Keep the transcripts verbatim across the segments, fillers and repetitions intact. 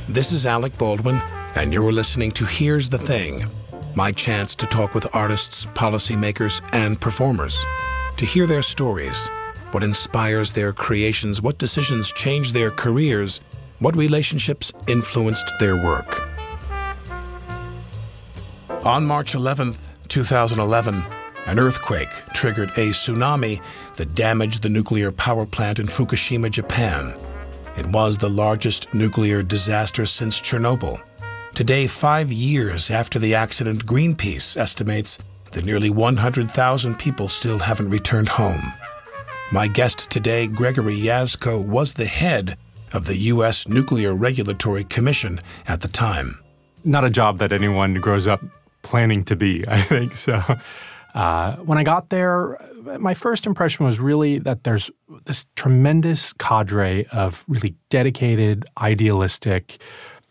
This is Alec Baldwin, and you're listening to Here's the Thing, my chance to talk with artists, policymakers, and performers, to hear their stories, what inspires their creations, what decisions change their careers, what relationships influenced their work. On March eleventh, twenty eleven, an earthquake triggered a tsunami that damaged the nuclear power plant in Fukushima, Japan. It was the largest nuclear disaster since Chernobyl. Today, five years after the accident, Greenpeace estimates that nearly one hundred thousand people still haven't returned home. My guest today, Gregory Jaczko, was the head of the U S Nuclear Regulatory Commission at the time. Not a job that anyone grows up planning to be, I think. So uh, when I got there, my first impression was really that there's this tremendous cadre of really dedicated, idealistic,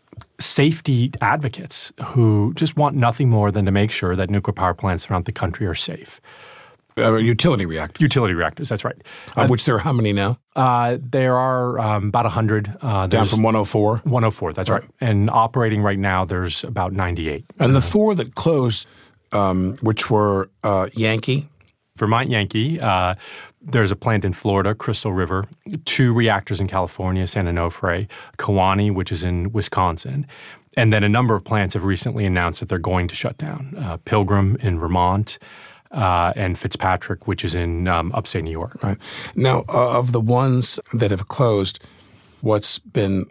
safety advocates who just want nothing more than to make sure that nuclear power plants around the country are safe. Uh, utility reactors. Utility reactors, that's right. Of uh, which there are how many now? Uh, there are um, about one hundred. Uh, Down from one oh four? one oh four, that's right. right. And operating right now, there's about ninety-eight. And the four that closed, um, which were uh, Yankee? Vermont Yankee. Uh, there's a plant in Florida, Crystal River. Two reactors in California, San Onofre. Kewaunee, which is in Wisconsin. And then a number of plants have recently announced that they're going to shut down. Uh, Pilgrim in Vermont. Uh, and Fitzpatrick, which is in um, upstate New York. Right. Now, uh, of the ones that have closed, what's been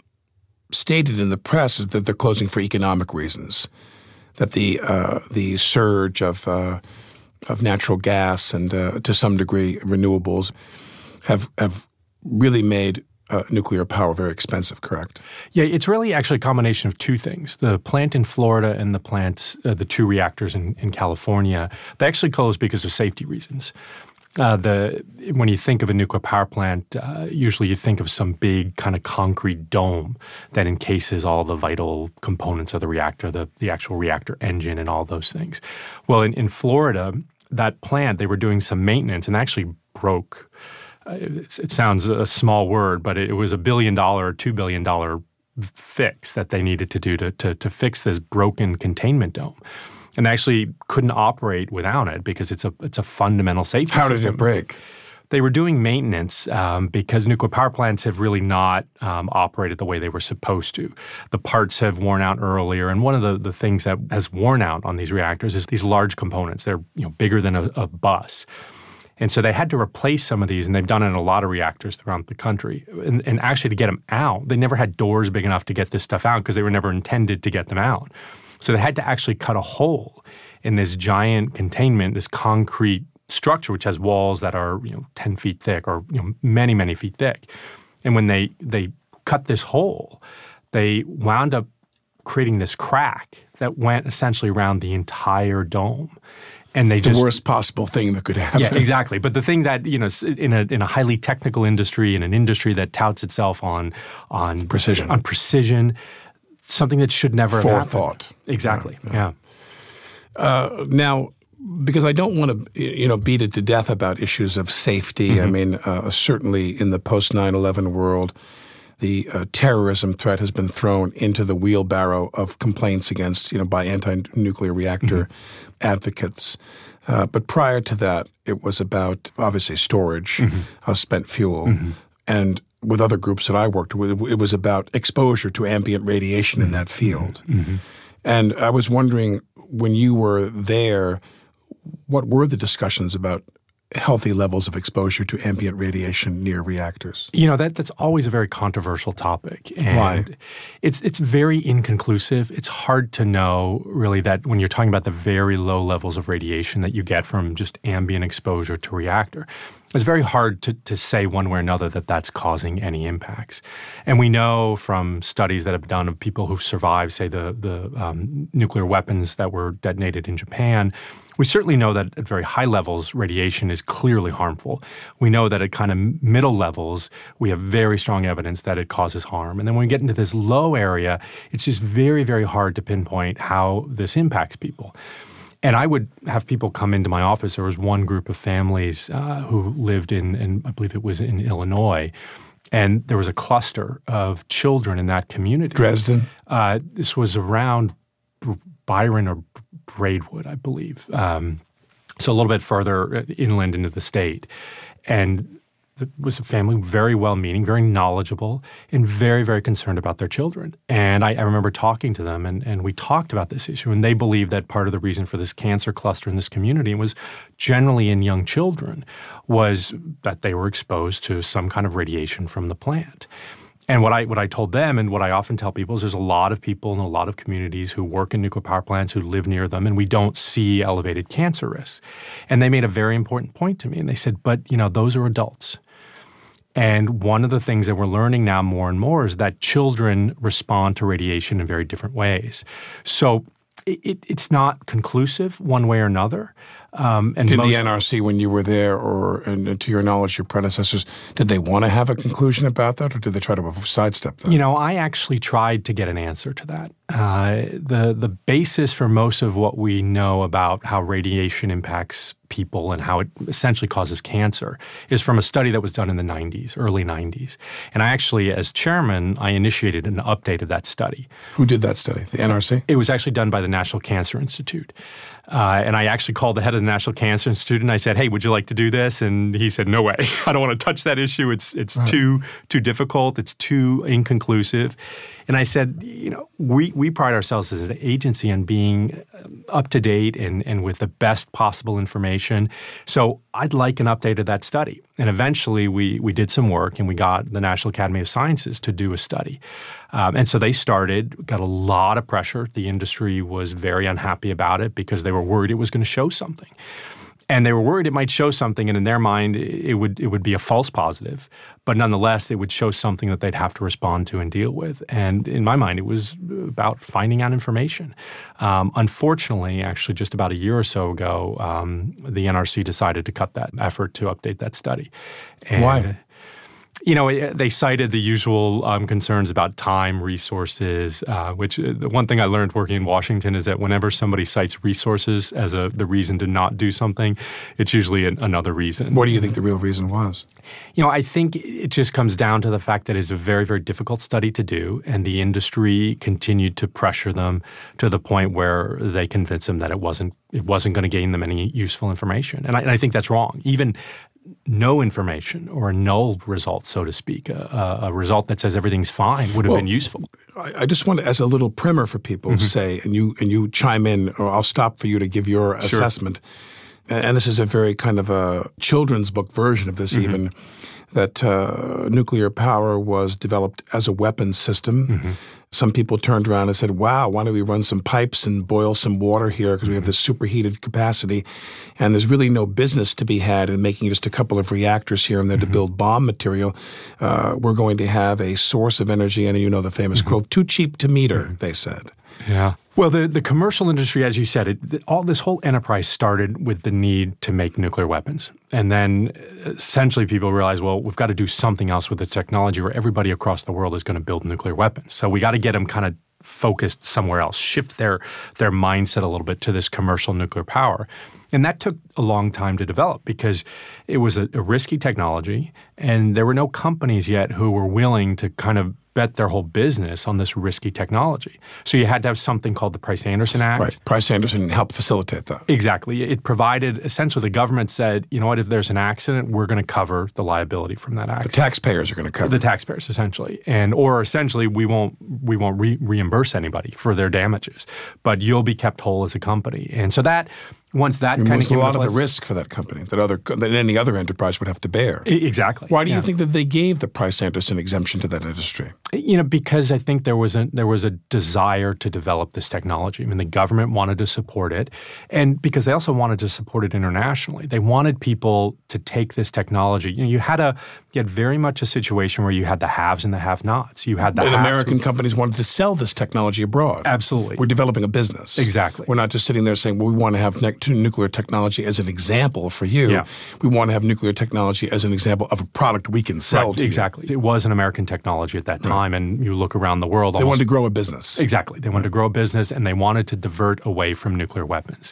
stated in the press is that they're closing for economic reasons, that the uh, the surge of uh, of natural gas and, uh, to some degree, renewables have have really made Uh, nuclear power very expensive, correct? Yeah, it's really actually a combination of two things. The plant in Florida and the plants, uh, the two reactors in, in California, they actually closed because of safety reasons. Uh, the when you think of a nuclear power plant, uh, usually you think of some big kind of concrete dome that encases all the vital components of the reactor, the, the actual reactor engine and all those things. Well, in, in Florida, that plant, they were doing some maintenance and actually broke. It, it sounds a small word, but it was a billion dollar or two billion dollar fix that they needed to do to, to, to fix this broken containment dome. And they actually couldn't operate without it because it's a it's a fundamental safety How system. did it break? They were doing maintenance um, because nuclear power plants have really not um, operated the way they were supposed to. The parts have worn out earlier, and one of the, the things that has worn out on these reactors is these large components. They're you know bigger than a, a bus. And so they had to replace some of these, and they've done it in a lot of reactors throughout the country. And, and actually to get them out, they never had doors big enough to get this stuff out because they were never intended to get them out. So they had to actually cut a hole in this giant containment, this concrete structure, which has walls that are you know ten feet thick or you know many, many feet thick. And when they they cut this hole, they wound up creating this crack that went essentially around the entire dome. And they the just, worst possible thing that could happen. Yeah, exactly. But the thing that, you know, in a in a highly technical industry, in an industry that touts itself on on precision, on precision, something that should never have happened. Forethought. Exactly. Yeah. yeah. Uh, now, because I don't want to, you know, beat it to death about issues of safety. Mm-hmm. I mean, uh, certainly in the post nine eleven world, the uh, terrorism threat has been thrown into the wheelbarrow of complaints against, you know, by anti-nuclear reactor mm-hmm. advocates. Uh, but prior to that, it was about, obviously, storage mm-hmm. of spent fuel. Mm-hmm. And with other groups that I worked with, it was about exposure to ambient radiation mm-hmm. in that field. Mm-hmm. And I was wondering, when you were there, what were the discussions about healthy levels of exposure to ambient radiation near reactors? You know, that that's always a very controversial topic. And Why? It's it's very inconclusive. It's hard to know, really, that when you're talking about the very low levels of radiation that you get from just ambient exposure to a reactor, it's very hard to, to say one way or another that that's causing any impacts. And we know from studies that have been done of people who've survived, say, the, the um, nuclear weapons that were detonated in Japan, we certainly know that at very high levels, radiation is clearly harmful. We know that at kind of middle levels, we have very strong evidence that it causes harm. And then when we get into this low area, it's just very, very hard to pinpoint how this impacts people. And I would have people come into my office. There was one group of families uh, who lived in, in, I believe it was in Illinois, And there was a cluster of children in that community. Dresden? Uh, this was around Byron or Braidwood, I believe. Um, so a little bit further inland into the state. And it was a family very well-meaning, very knowledgeable, and very, very concerned about their children. And I, I remember talking to them, and, and we talked about this issue, and they believed that part of the reason for this cancer cluster in this community was generally in young children was that they were exposed to some kind of radiation from the plant. And what I what I told them and what I often tell people is there's a lot of people in a lot of communities who work in nuclear power plants, who live near them, and we don't see elevated cancer risks. And they made a very important point to me, and they said, but, you know, those are adults. And one of the things that we're learning now more and more is that children respond to radiation in very different ways. So it, it's not conclusive one way or another. Um, and did most, the N R C, when you were there, or and to your knowledge, your predecessors, did they want to have a conclusion about that, or did they try to sidestep that? You know, I actually tried to get an answer to that. Uh, the the basis for most of what we know about how radiation impacts people and how it essentially causes cancer is from a study that was done in the nineties, early nineties. And I actually, as chairman, I initiated an update of that study. Who did that study? The N R C? It was actually done by the National Cancer Institute. Uh, and I actually called the head of the National Cancer Institute and I said, hey, would you like to do this? And he said, no way. I don't want to touch that issue. It's it's right. too too difficult. It's too inconclusive. And I said, you know, we, we pride ourselves as an agency on being up to date and, and with the best possible information. So I'd like an update of that study. And eventually we we did some work and we got the National Academy of Sciences to do a study. Um, and so they started, got a lot of pressure. The industry was very unhappy about it because they were worried it was going to show something. And they were worried it might show something, and in their mind, it would it would be a false positive. But nonetheless, it would show something that they'd have to respond to and deal with. And in my mind, it was about finding out information. Um, unfortunately, actually, just about a year or so ago, um, the N R C decided to cut that effort to update that study. And, Why? You know, they cited the usual um, concerns about time, resources, uh, which uh, the one thing I learned working in Washington is that whenever somebody cites resources as a the reason to not do something, it's usually an, another reason. What do you think the real reason was? You know, I think it just comes down to the fact that it's a very, very difficult study to do, and the industry continued to pressure them to the point where they convinced them that it wasn't it wasn't going to gain them any useful information. And I, and I think that's wrong. Even no information or a null result, so to speak, a, a result that says everything's fine would have well, been useful. I, I just want to, as a little primer for people, mm-hmm. say, and you and you chime in, or I'll stop for you to give your Sure. assessment. And, and this is a very kind of a children's book version of this, mm-hmm. even, that uh, nuclear power was developed as a weapons system. Mm-hmm. Some people turned around and said, wow, why don't we run some pipes and boil some water here because we have this superheated capacity. And there's really no business to be had in making just a couple of reactors here and there mm-hmm. to build bomb material. Uh, we're going to have a source of energy, and you know the famous mm-hmm. quote, too cheap to meter, mm-hmm. they said. Yeah. Well, the, the commercial industry, as you said, it, the, all this whole enterprise started with the need to make nuclear weapons. And then essentially people realized, well, we've got to do something else with the technology where everybody across the world is going to build nuclear weapons. So we got to get them kind of focused somewhere else, shift their their mindset a little bit to this commercial nuclear power. And that took a long time to develop because it was a, a risky technology, and there were no companies yet who were willing to kind of bet their whole business on this risky technology. So you had to have something called the Price-Anderson Act. Right. Price-Anderson helped facilitate that. Exactly. It provided, essentially the government said, you know what, if there's an accident, we're going to cover the liability from that accident. The taxpayers are going to cover The taxpayers, essentially. And or essentially we won't we won't re- reimburse anybody for their damages, but you'll be kept whole as a company. And so that Once that kind of came a lot of the risk for that company that other that any other enterprise would have to bear. Exactly. Why do yeah. you think that they gave the Price-Anderson exemption to that industry? You know, because I think there was a there was a desire to develop this technology. I mean, the government wanted to support it, and because they also wanted to support it internationally. They wanted people to take this technology. You know, you had a you had very much a situation where you had the haves and the have-nots. You had the and haves American who, companies wanted to sell this technology abroad. Absolutely. We're developing a business. Exactly. We're not just sitting there saying, well, we want to have ne- nuclear technology as an example for you. Yeah. We want to have nuclear technology as an example of a product we can sell right, to exactly. you. It was an American technology at that time, right. and you look around the world. They almost, wanted to grow a business. Exactly. They wanted right. to grow a business, and they wanted to divert away from nuclear weapons.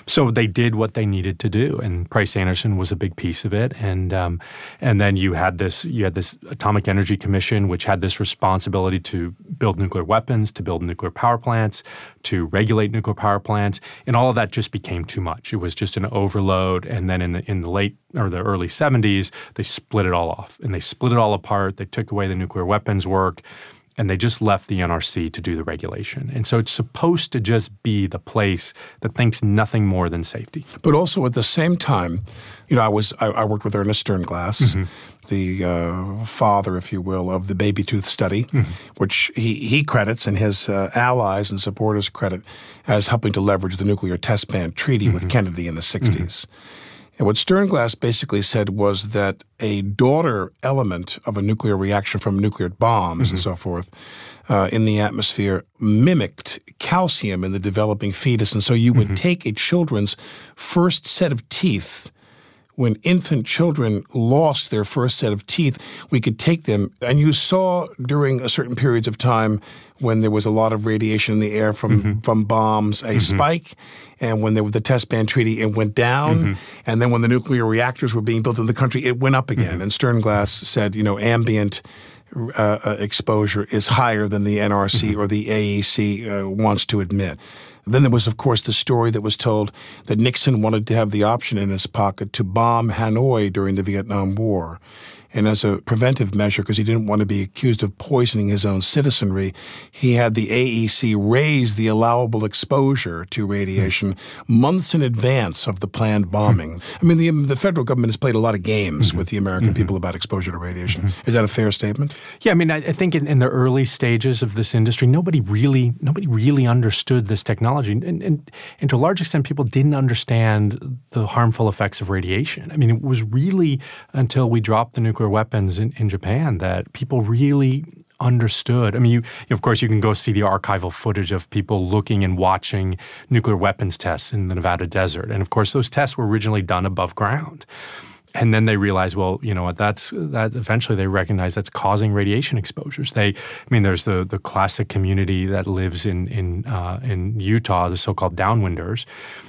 So they did what they needed to do, and Price-Anderson was a big piece of it. And um, and then you had this you had this Atomic Energy Commission, which had this responsibility to build nuclear weapons, to build nuclear power plants, to regulate nuclear power plants, and all of that just became too much. It was just an overload. And then in the in the late or the early seventies, they split it all off, and they split it all apart. They took away the nuclear weapons work, and they just left the N R C to do the regulation. And so it's supposed to just be the place that thinks nothing more than safety. But also at the same time, you know, I was I, I worked with Ernest Sternglass, mm-hmm. the uh, father, if you will, of the baby tooth study, mm-hmm. which he, he credits and his uh, allies and supporters credit as helping to leverage the nuclear test ban treaty mm-hmm. with Kennedy in the sixties. Mm-hmm. And what Sternglass basically said was that a daughter element of a nuclear reaction from nuclear bombs mm-hmm. and so forth uh, in the atmosphere mimicked calcium in the developing fetus. And so you would mm-hmm. take a children's first set of teeth. When infant children lost their first set of teeth, we could take them, and you saw during a certain periods of time when there was a lot of radiation in the air from, mm-hmm. from bombs, a mm-hmm. spike, and when there was the test ban treaty, it went down, mm-hmm. and then when the nuclear reactors were being built in the country, it went up again. Mm-hmm. And Sternglass said, you know, ambient uh, uh, exposure is higher than the N R C mm-hmm. or the A E C uh, wants to admit. Then there was, of course, the story that was told that Nixon wanted to have the option in his pocket to bomb Hanoi during the Vietnam War. And as a preventive measure, because he didn't want to be accused of poisoning his own citizenry, he had the A E C raise the allowable exposure to radiation mm-hmm. months in advance of the planned bombing. Mm-hmm. I mean, the, the federal government has played a lot of games mm-hmm. with the American mm-hmm. people about exposure to radiation. Mm-hmm. Is that a fair statement? Yeah, I mean, I, I think in, in the early stages of this industry, nobody really nobody really understood this technology. And, and, and to a large extent, people didn't understand the harmful effects of radiation. I mean, it was really until we dropped the nuclear weapons in, in Japan that people really understood. I mean, you, of course, you can go see the archival footage of people looking and watching nuclear weapons tests in the Nevada desert. And of course, those tests were originally done above ground. And then they realized, well, you know what, that's that eventually they recognized that's causing radiation exposures. They, I mean, there's the the classic community that lives in in uh, in Utah, the so-called downwinders,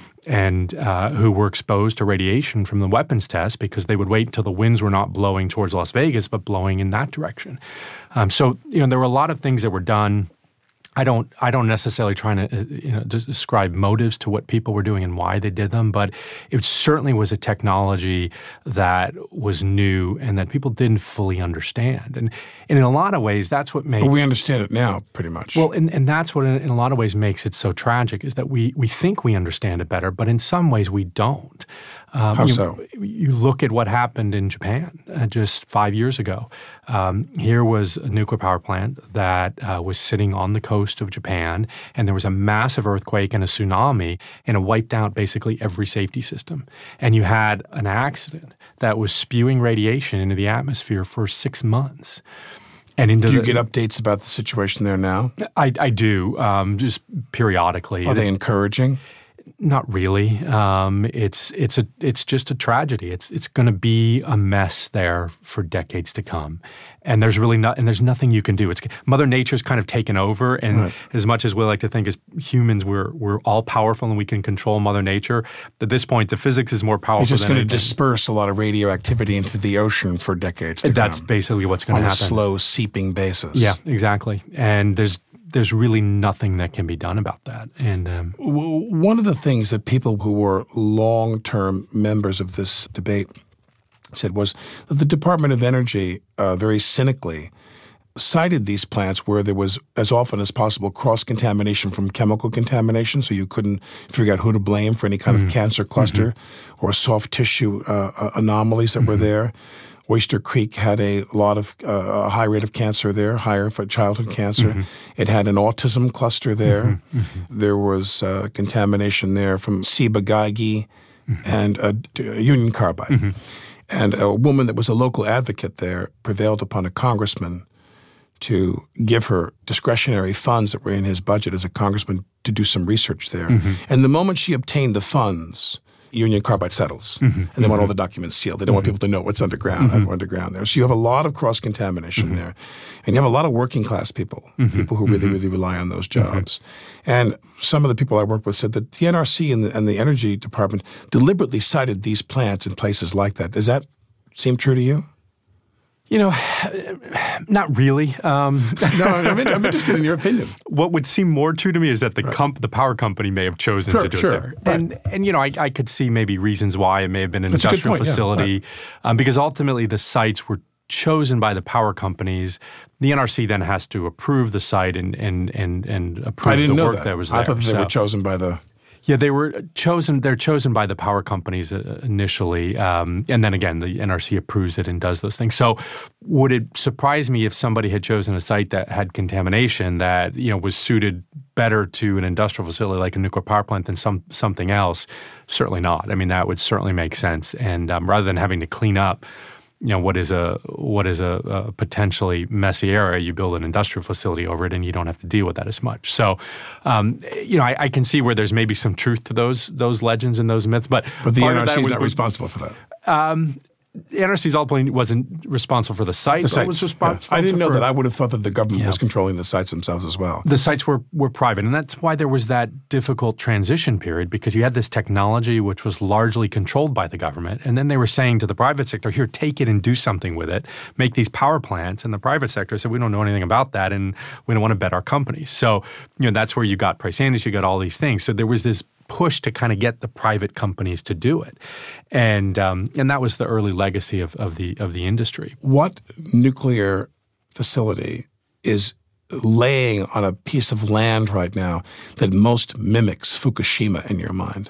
and uh, who were exposed to radiation from the weapons test because they would wait until the winds were not blowing towards Las Vegas, but blowing in that direction. Um, so, you know, there were a lot of things that were done. I don't I don't necessarily try to you know, describe motives to what people were doing and why they did them, but it certainly was a technology that was new and that people didn't fully understand. And, and in a lot of ways, that's what makes— But we understand it now, pretty much. Well, and, and that's what in, in a lot of ways makes it so tragic, is that we, we think we understand it better, but in some ways we don't. Um, How you, so? You look at what happened in Japan uh, just five years ago. Um, here was a nuclear power plant that uh, was sitting on the coast of Japan, and there was a massive earthquake and a tsunami, and it wiped out basically every safety system. And you had an accident that was spewing radiation into the atmosphere for six months. And into do you the, get updates about the situation there now? I, I do, um, just periodically. Are they encouraging? Not really. Um, it's it's a it's just a tragedy. It's it's going to be a mess there for decades to come, and there's really not and there's nothing you can do. It's Mother Nature's kind of taken over, and right. as much as we like to think as humans we're we're all powerful and we can control Mother Nature, at this point the physics is more powerful. It's just than going to anything. disperse a lot of radioactivity into the ocean for decades to That's come. basically what's going to happen On a slow seeping basis. Yeah, exactly. And there's there's really nothing that can be done about that. And um, one of the things that people who were long-term members of this debate said was that the Department of Energy uh, very cynically cited these plants where there was, as often as possible, cross-contamination from chemical contamination, so you couldn't figure out who to blame for any kind mm-hmm. of cancer cluster mm-hmm. or soft tissue uh, anomalies that mm-hmm. were there. Oyster Creek had a lot of uh, a high rate of cancer there, higher for childhood cancer. Mm-hmm. It had an autism cluster there. Mm-hmm. Mm-hmm. There was uh, contamination there from Ciba-Geigy mm-hmm. and uh, Union Carbide. Mm-hmm. And a woman that was a local advocate there prevailed upon a congressman to give her discretionary funds that were in his budget as a congressman to do some research there. Mm-hmm. And the moment she obtained the funds, Union Carbide settles. Mm-hmm. And they mm-hmm. want all the documents sealed. They don't mm-hmm. want people to know what's underground mm-hmm. underground there. So you have a lot of cross-contamination mm-hmm. there. And you have a lot of working-class people, mm-hmm. people who really, mm-hmm. really rely on those jobs. Mm-hmm. And some of the people I work with said that the N R C and the, and the Energy Department deliberately cited these plants in places like that. Does that seem true to you? You know, not really. Um, no, I'm, in, I'm interested in your opinion. What would seem more true to me is that the right. comp, the power company may have chosen sure, to do sure, it there. Right. And, and, you know, I, I could see maybe reasons why it may have been an That's industrial point, facility yeah, right. um, because ultimately the sites were chosen by the power companies. The N R C then has to approve the site and and and, and approve I didn't the know work that. that was there. I thought that they so, were chosen by the... Yeah, they were chosen. They're chosen by the power companies initially, um, and then again, the N R C approves it and does those things. So, would it surprise me if somebody had chosen a site that had contamination that you know was suited better to an industrial facility like a nuclear power plant than some something else? Certainly not. I mean, that would certainly make sense. And um, rather than having to clean up, you know, what is a what is a, a potentially messy area, you build an industrial facility over it, and you don't have to deal with that as much. So, um, you know, I, I can see where there's maybe some truth to those those legends and those myths, but but the N R C is was, not responsible for that. Um, The N R C's ultimately wasn't responsible for the site. The sites, it was responsible yeah. I didn't know for, that. I would have thought that the government yeah. was controlling the sites themselves as well. The sites were, were private, and that's why there was that difficult transition period because you had this technology which was largely controlled by the government, and then they were saying to the private sector, here, take it and do something with it, make these power plants, and the private sector said, we don't know anything about that, and we don't want to bet our companies. So, you know, that's where you got Price-Anderson, you got all these things. So there was this push to kind of get the private companies to do it, and um, and that was the early legacy of, of the of the industry. What nuclear facility is laying on a piece of land right now that most mimics Fukushima in your mind?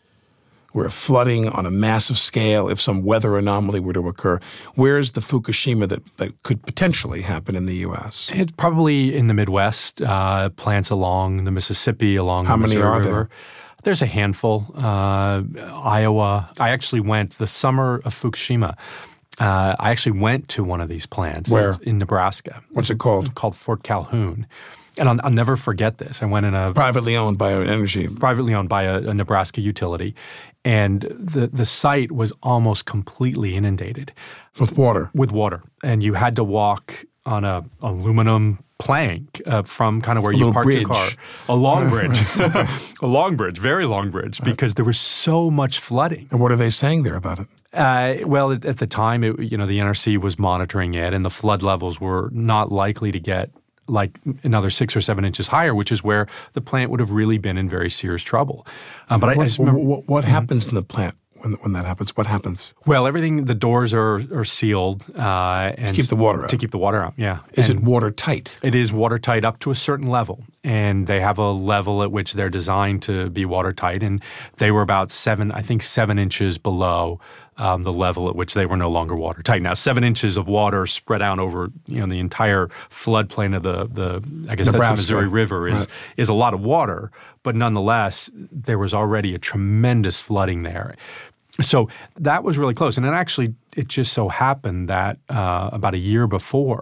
Where flooding on a massive scale, if some weather anomaly were to occur, where is the Fukushima that, that could potentially happen in the U S? It's probably in the Midwest, uh, plants along the Mississippi, along How the many Missouri are River. there? There's a handful. Uh, Iowa. I actually went the summer of Fukushima. Uh, I actually went to one of these plants. Where? In Nebraska. What's it called? It's called Fort Calhoun. And I'll, I'll never forget this. I went in a privately owned by an energy, privately owned by a, a Nebraska utility, and the the site was almost completely inundated with water. With water, and you had to walk on a aluminum plank uh, from kind of where a you parked bridge. your car, a long bridge, a long bridge, very long bridge, because there was so much flooding. And what are they saying there about it? Uh, well, at, at the time, it, you know, the N R C was monitoring it, and the flood levels were not likely to get like another six or seven inches higher, which is where the plant would have really been in very serious trouble. Um, but what, I, I just remember, what, what happens in the plant when when that happens? What happens? Well, everything, the doors are are sealed uh, and to keep the water out. To keep the water out, yeah. Is and it watertight? It is watertight up to a certain level, and they have a level at which they're designed to be watertight, and they were about seven, I think, seven inches below Um, the level at which they were no longer watertight. Now, seven inches of water spread out over you know the entire floodplain of the the I guess Nebraska. that's the Missouri River is Right. is a lot of water, but nonetheless there was already a tremendous flooding there. So that was really close, and it actually it just so happened that uh, about a year before,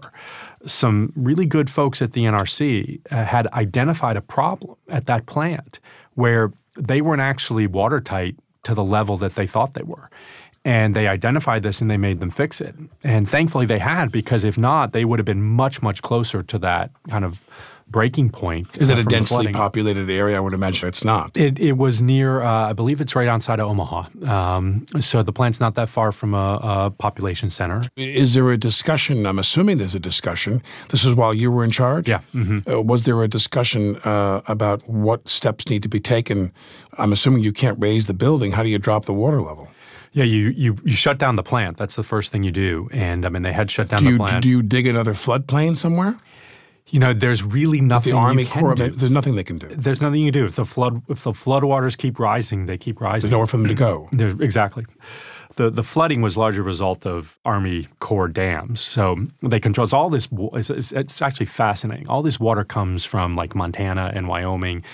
some really good folks at the N R C uh, had identified a problem at that plant where they weren't actually watertight to the level that they thought they were. And they identified this and they made them fix it. And thankfully they had, because if not, they would have been much, much closer to that kind of breaking point. Is uh, it a from the densely flooding. populated area? I would imagine it's not. It, it was near, uh, I believe it's right outside of Omaha. Um, so the plant's not that far from a, a population center. Is there a discussion? I'm assuming there's a discussion. This is while you were in charge? Yeah. Mm-hmm. Uh, was there a discussion uh, about what steps need to be taken? I'm assuming you can't raise the building. How do you drop the water level? Yeah, you, you you shut down the plant. That's the first thing you do. And I mean, they had shut down do you, the plant. Do you dig another floodplain somewhere? You know, there's really nothing the Army you can Corps, do. There's nothing they can do. There's nothing you can do. If the flood if the floodwaters keep rising, they keep rising. There's nowhere for them to go. There's, exactly. The the flooding was largely a result of Army Corps dams. So they control all this. It's, it's, it's actually fascinating. All this water comes from like Montana and Wyoming.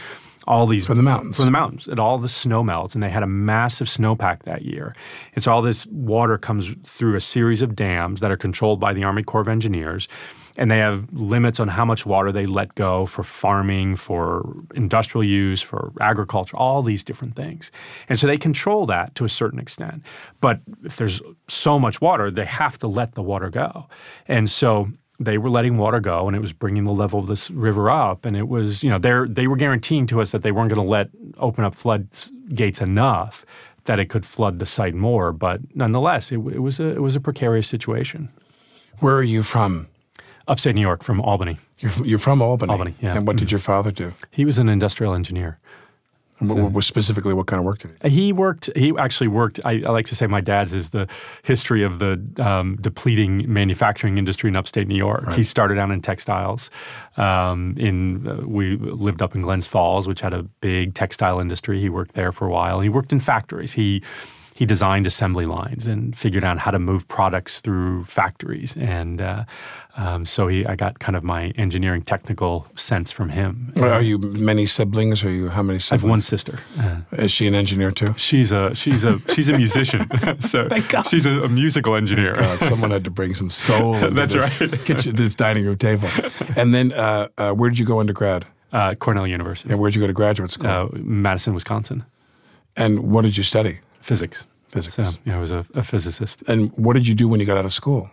all these from the mountains. From the mountains, and all the snow melts, and they had a massive snowpack that year. And so all this water comes through a series of dams that are controlled by the Army Corps of Engineers, and they have limits on how much water they let go for farming, for industrial use, for agriculture, all these different things. And so they control that to a certain extent. But if there's so much water, they have to let the water go. And so they were letting water go, and it was bringing the level of this river up. And it was, you know, they they were guaranteeing to us that they weren't going to let open up floodgates enough that it could flood the site more. But nonetheless, it, it was a it was a precarious situation. Where are you from? Upstate New York, from Albany. You're from, you're from Albany. Albany, yeah. And what mm-hmm. did your father do? He was an industrial engineer. And what, what specifically, what kind of work did he do? He worked, he actually worked, I, I like to say my dad's is the history of the um, depleting manufacturing industry in upstate New York. Right. He started out in textiles. Um, in uh, we lived up in Glens Falls, which had a big textile industry. He worked there for a while. He worked in factories. He He designed assembly lines and figured out how to move products through factories. And uh, um, so he, I got kind of my engineering technical sense from him. Well, are you many siblings? Are you how many siblings? I have one sister. Uh, Is she an engineer too? She's a she's a she's a musician. So Thank God. She's a, a musical engineer. God, someone had to bring some soul into That's this right. kitchen, this dining room table. And then, uh, uh, where did you go undergrad? Uh, Cornell University. And where did you go to graduate school? Uh, Madison, Wisconsin. And what did you study? Physics. Physics. So, yeah, I was a, a physicist. And what did you do when you got out of school?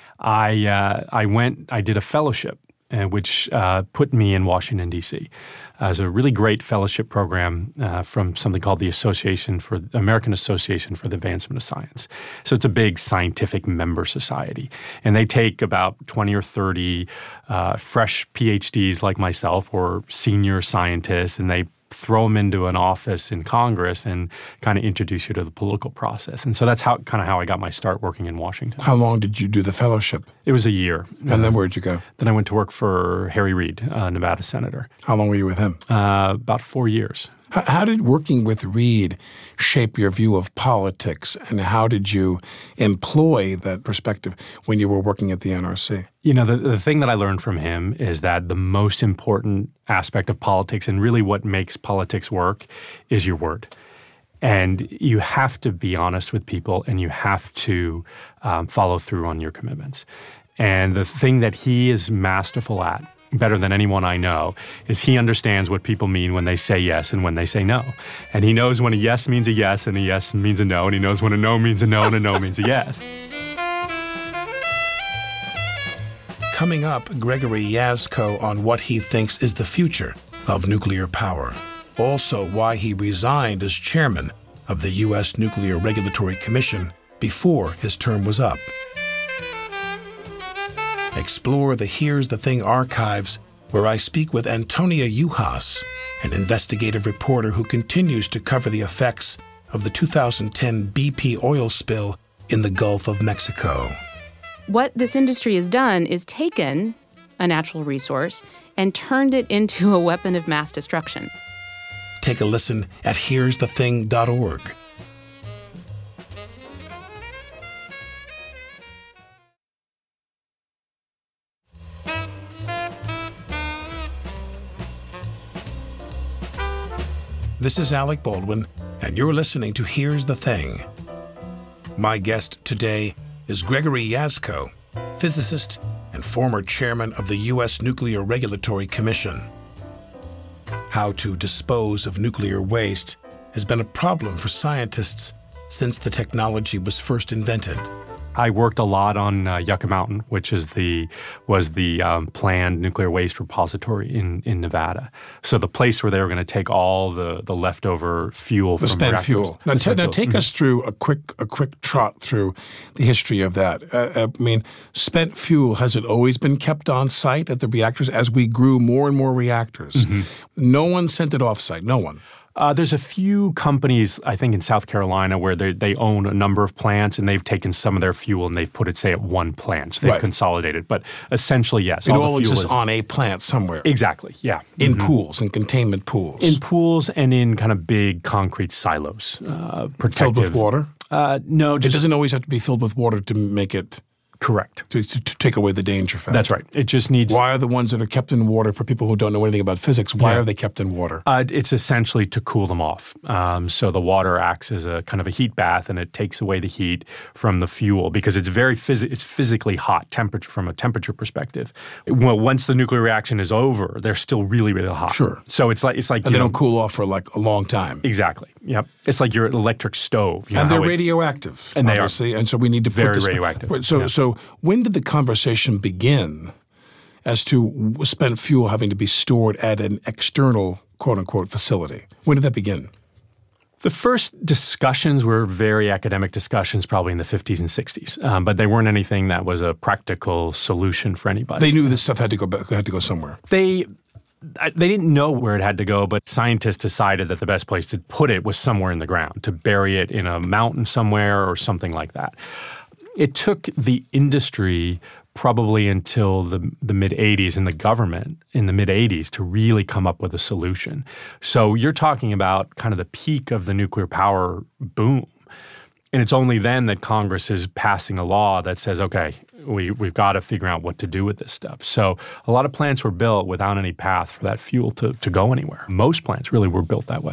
I uh, I went. I did a fellowship, uh, which uh, put me in Washington D C. Uh, it was a really great fellowship program uh, from something called the Association for American Association for the Advancement of Science. So it's a big scientific member society, and they take about twenty or thirty uh, fresh PhDs like myself or senior scientists, and they throw them into an office in Congress and kind of introduce you to the political process. And so that's how kind of how I got my start working in Washington. How long did you do the fellowship? It was a year. And uh, then where'd you go? Then I went to work for Harry Reid, uh, Nevada senator. How long were you with him? Uh, about four years. How, how did working with Reid shape your view of politics, and how did you employ that perspective when you were working at the N R C? You know, the, the thing that I learned from him is that the most important aspect of politics, and really what makes politics work, is your word. And you have to be honest with people, and you have to um, follow through on your commitments. And the thing that he is masterful at, better than anyone I know, is he understands what people mean when they say yes and when they say no. And he knows when a yes means a yes and a yes means a no, and he knows when a no means a no and a no means a yes. Coming up, Gregory Jaczko on what he thinks is the future of nuclear power. Also, why he resigned as chairman of the U S Nuclear Regulatory Commission before his term was up. Explore the Here's the Thing archives, where I speak with Antonia Juhas, an investigative reporter who continues to cover the effects of the two thousand ten B P oil spill in the Gulf of Mexico. What this industry has done is taken a natural resource and turned it into a weapon of mass destruction. Take a listen at here's the thing dot org. This is Alec Baldwin, and you're listening to Here's the Thing. My guest today is Gregory Jaczko, physicist and former chairman of the U S Nuclear Regulatory Commission. How to dispose of nuclear waste has been a problem for scientists since the technology was first invented. I worked a lot on uh, Yucca Mountain, which is the was the um, planned nuclear waste repository in, in Nevada. So the place where they were going to take all the, the leftover fuel the from spent reactors. fuel. Now, The t- spent now fuel. take Mhm. us through a quick a quick trot through the history of that. Uh, I mean, spent fuel, has it always been kept on site at the reactors as we grew more and more reactors? Mm-hmm. No one sent it off site. No one. Uh, there's a few companies, I think in South Carolina, where they they own a number of plants, and they've taken some of their fuel and they've put it, say, at one plant. So they've Right. consolidated. But essentially, yes. It all all the fuel exists is, on a plant somewhere. Exactly, yeah. in Mhm. pools, in containment pools. In pools and in kind of big concrete silos. Uh, protective. Filled with water? Uh, no, It just doesn't always have to be filled with water to make it Correct. To, to, to take away the danger factor. That's right. It just needs... Why are the ones that are kept in water, for people who don't know anything about physics, why Yeah. are they kept in water? Uh, it's essentially to cool them off. Um, so the water acts as a kind of a heat bath, and it takes away the heat from the fuel because it's very phys- it's physically hot temperature from a temperature perspective. Well, once the nuclear reaction is over, they're still really, really hot. Sure. So it's like it's like And they you know, don't cool off for like a long time. Exactly. Yep. It's like your electric stove. You know And they're how it- radioactive, And they are. obviously. And so we need to Very put this... radioactive, So, yeah. so when did the conversation begin as to spent fuel having to be stored at an external, quote-unquote, facility? When did that begin? The first discussions were very academic discussions, probably in the fifties and sixties, um, but they weren't anything that was a practical solution for anybody. They knew this stuff had to go back, had to go somewhere. They they didn't know where it had to go, but scientists decided that the best place to put it was somewhere in the ground, to bury it in a mountain somewhere or something like that. It took the industry probably until the, the mid-eighties and the government in the mid-eighties to really come up with a solution. So you're talking about kind of the peak of the nuclear power boom. And it's only then that Congress is passing a law that says, okay, we, we've got to figure out what to do with this stuff. So a lot of plants were built without any path for that fuel to, to go anywhere. Most plants really were built that way.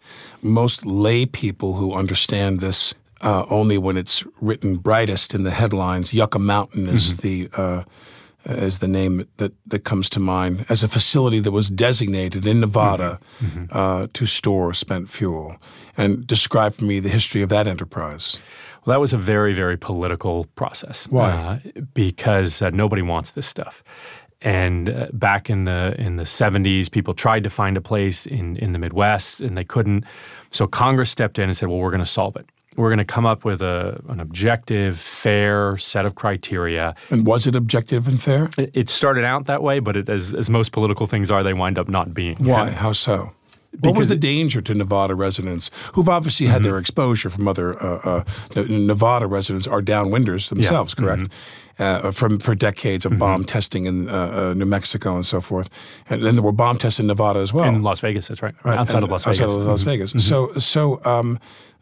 Most lay people who understand this uh, only when it's written brightest in the headlines. Yucca Mountain is mm-hmm. the uh, is the name that, that comes to mind as a facility that was designated in Nevada mm-hmm. uh, to store spent fuel. And describe for me the history of that enterprise. Well, that was a very, very political process. Why? Uh, because uh, nobody wants this stuff. And uh, back in the in the seventies, people tried to find a place in, in the Midwest, and they couldn't. So Congress stepped in and said, well, we're going to solve it. We're going to come up with a, an objective, fair set of criteria. And was it objective and fair? It, it started out that way, but it, as, as most political things are, they wind up not being. Why? How so? What Because was the it, danger to Nevada residents who've obviously had mm-hmm. their exposure from other uh, uh, Nevada residents are downwinders themselves, yeah. correct? Mm-hmm. Uh, from for decades of mm-hmm. bomb testing in uh, uh, New Mexico and so forth, and then there were bomb tests in Nevada as well. In Las Vegas, that's right, right. outside and of Las outside Vegas. Outside of Las mm-hmm. Vegas. Mm-hmm. So, so um,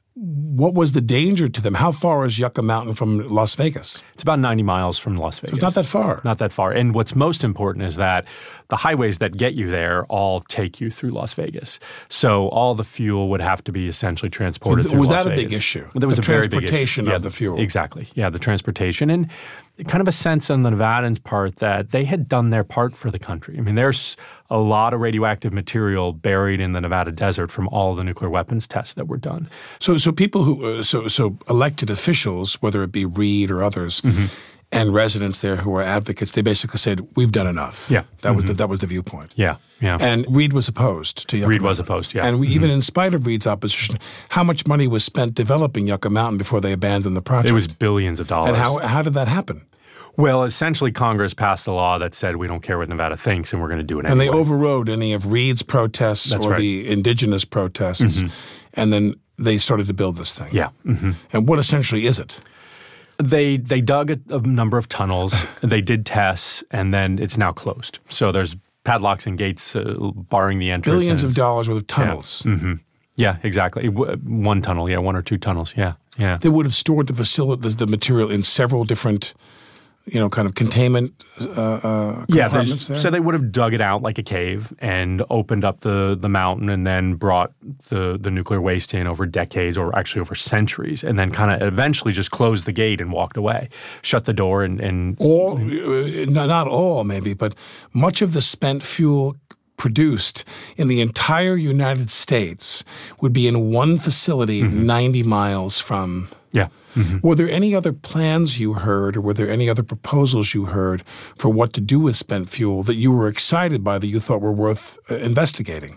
what was the danger to them? How far is Yucca Mountain from Las Vegas? It's about ninety miles from Las Vegas. So it's not that far. Not that far. And what's most important is that the highways that get you there all take you through Las Vegas. So all the fuel would have to be essentially transported was through Was Las that a Vegas. big issue? There was the a very big issue. transportation Yeah, of the fuel. Exactly. Yeah, the transportation. And kind of a sense on the Nevadans' part that they had done their part for the country. I mean, there's a lot of radioactive material buried in the Nevada desert from all the nuclear weapons tests that were done. So, so people who, uh, so, so elected officials, whether it be Reed or others, mm-hmm. and residents there who are advocates, they basically said, "We've done enough." Yeah, that mm-hmm. was the, that was the viewpoint. Yeah, yeah. And Reed was opposed to Yucca Reed Mountain. was opposed. Yeah, and we, mm-hmm. even in spite of Reed's opposition, how much money was spent developing Yucca Mountain before they abandoned the project? It was billions of dollars. And how how did that happen? Well, essentially, Congress passed a law that said we don't care what Nevada thinks, and we're going to do it anyway. And they overrode any of Reed's protests That's or right. the indigenous protests, mm-hmm. and then they started to build this thing. Yeah. Mm-hmm. And what essentially is it? They they dug a, a number of tunnels. They did tests, and then it's now closed. So there's padlocks and gates uh, barring the entrance. Billions of dollars worth of tunnels. Yeah. Mm-hmm. Yeah, exactly. One tunnel, yeah, one or two tunnels, yeah, yeah. They would have stored the facility, the, the material in several different, you know, kind of containment uh, uh, yeah, compartments there? So they would have dug it out like a cave and opened up the, the mountain and then brought the, the nuclear waste in over decades or actually over centuries and then kind of eventually just closed the gate and walked away, shut the door and… and all, uh, not all maybe, but much of the spent fuel produced in the entire United States would be in one facility mm-hmm. ninety miles from… Yeah. Mm-hmm. Were there any other plans you heard or were there any other proposals you heard for what to do with spent fuel that you were excited by that you thought were worth uh, investigating?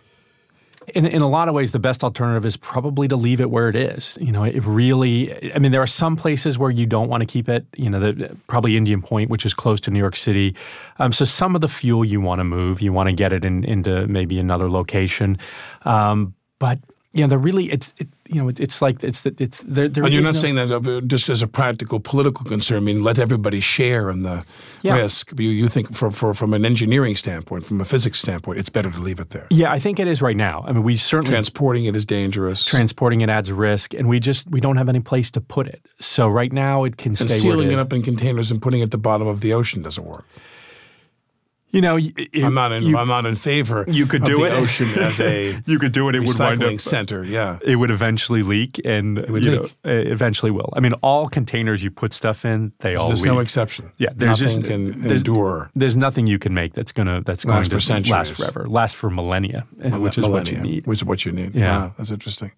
In, in a lot of ways, the best alternative is probably to leave it where it is. You know, it really, I mean, there are some places where you don't want to keep it, you know, the, probably Indian Point, which is close to New York City. Um, so some of the fuel you want to move, you want to get it in, into maybe another location. Um, but Yeah, they're really it's it, you know it, it's like it's it's there. there and you're not no, saying that just as a practical political concern. I mean, let everybody share in the yeah. risk. You, you think for, for from an engineering standpoint, from a physics standpoint, it's better to leave it there. Yeah, I think it is right now. I mean, we certainly transporting it is dangerous. Transporting it adds risk, and we just we don't have any place to put it. So right now it can and stay where it is. Sealing it up in containers and putting it at the bottom of the ocean doesn't work. You know, it, I'm not in. You, I'm not in favor. You could of do the it. ocean as a you could do it. It would wind up center. Yeah, it would eventually leak, and it would you leak. Know, it eventually will. I mean, all containers you put stuff in, they so all there's leak. no exception. Yeah, there's nothing just, can there's, endure. There's nothing you can make that's gonna that's last going for to centuries. last forever, last for millennia, which is millennia, what you need. Which is what you need. Yeah, wow, that's interesting.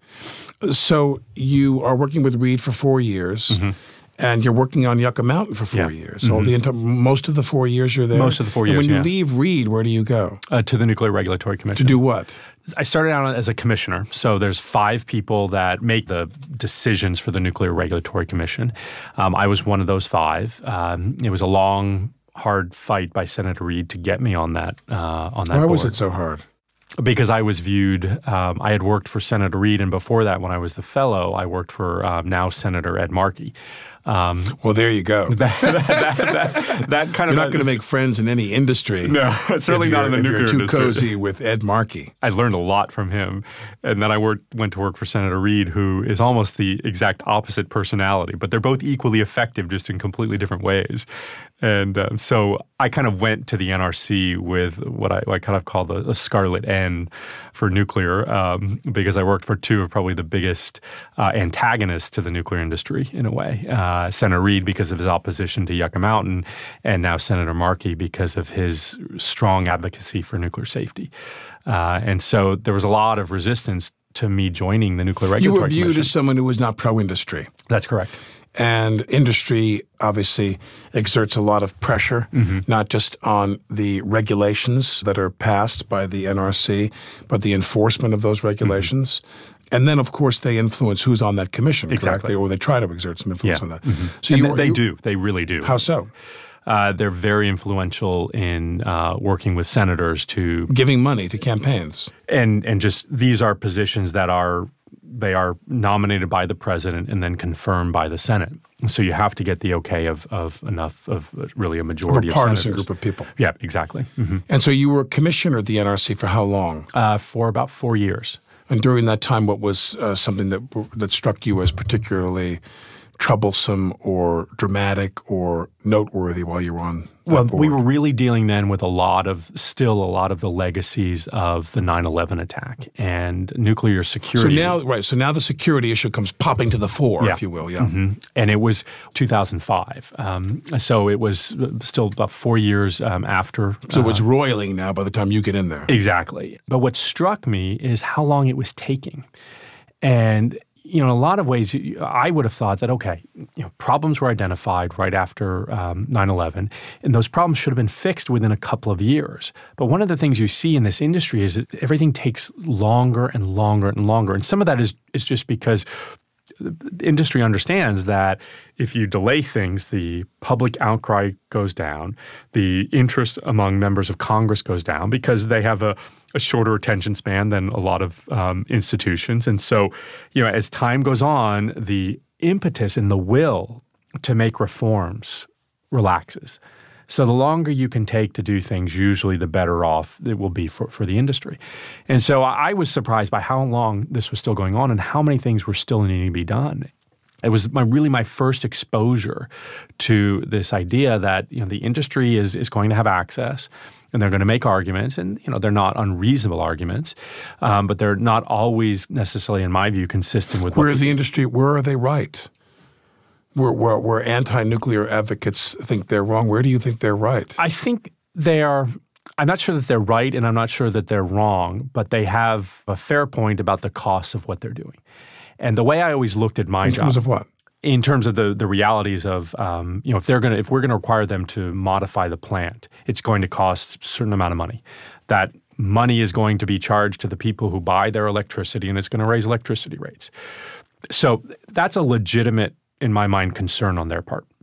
So you are working with Reed for four years. Mm-hmm. And you're working on Yucca Mountain for four yeah. years. Mm-hmm. So the enti- most of the four years you're there? Most of the four and years, when you yeah. leave Reed, where do you go? Uh, to the Nuclear Regulatory Commission. To do what? I started out as a commissioner. So there's five people that make the decisions for the Nuclear Regulatory Commission. Um, I was one of those five. Um, it was a long, hard fight by Senator Reed to get me on that uh, on that Why board. was it so hard? Because I was viewed, um, I had worked for Senator Reed, and before that, when I was the fellow, I worked for um, now Senator Ed Markey. Um, well, there you go. That, that, that, that kind You're of not going to make friends in any industry. No, certainly not in the if nuclear you're too industry. cozy with Ed Markey. I learned a lot from him. And then I worked, went to work for Senator Reed, who is almost the exact opposite personality, but they're both equally effective, just in completely different ways. And um, so I kind of went to the N R C with what I, what I kind of call the, the Scarlet N for nuclear, um, because I worked for two of probably the biggest uh, antagonists to the nuclear industry in a way. Uh, Senator Reed because of his opposition to Yucca Mountain, and now Senator Markey because of his strong advocacy for nuclear safety. Uh, and so there was a lot of resistance to me joining the Nuclear Regulatory You were viewed Commission. as someone who was not pro-industry. That's correct. And industry obviously exerts a lot of pressure, mm-hmm. not just on the regulations that are passed by the N R C, but the enforcement of those regulations. Mm-hmm. And then, of course, they influence who's on that commission, exactly. correctly? Or they try to exert some influence yeah. on that. Mm-hmm. So and you, they, they you, do. They really do. How so? Uh, they're very influential in uh, working with senators to giving money to campaigns, and and just these are positions that are they are nominated by the president and then confirmed by the Senate. So you have to get the okay of of enough of really a majority of of, a partisan senators. group of people. Yeah, exactly. Mm-hmm. And so you were a commissioner at the N R C for how long? Uh, for about four years. And during that time, what was uh, something that that struck you as particularly troublesome or dramatic or noteworthy while you were on that Well, board? we were really dealing then with a lot of, still a lot of the legacies of the nine eleven attack and nuclear security. So now, right, so now the security issue comes popping to the fore, yeah. if you will, yeah. Mm-hmm. And it was two thousand five. Um, so it was still about four years um, after. So uh, it's roiling now by the time you get in there. Exactly. But what struck me is how long it was taking. And you know, in a lot of ways, I would have thought that, okay, you know, problems were identified right after um, nine eleven, and those problems should have been fixed within a couple of years. But one of the things you see in this industry is that everything takes longer and longer and longer. And some of that is is just because the industry understands that if you delay things, the public outcry goes down, the interest among members of Congress goes down because they have a, a shorter attention span than a lot of um, institutions. And so, you know, as time goes on, the impetus and the will to make reforms relaxes. So the longer you can take to do things, usually the better off it will be for, for the industry. And so I was surprised by how long this was still going on and how many things were still needing to be done. It was my, really my first exposure to this idea that, you know, the industry is is going to have access and they're going to make arguments, and you know they're not unreasonable arguments, um, but they're not always necessarily, in my view, consistent with. Where what is the industry? Where are they right? Where, where, where anti-nuclear advocates think they're wrong, where do you think they're right? I think they are – I'm not sure that they're right and I'm not sure that they're wrong, but they have a fair point about the cost of what they're doing. And the way I always looked at my In job – terms of what? In terms of the the realities of, um, you know, if they're going to, if we're going to require them to modify the plant, it's going to cost a certain amount of money. That money is going to be charged to the people who buy their electricity, and it's going to raise electricity rates. So that's a legitimate, in my mind, concern on their part.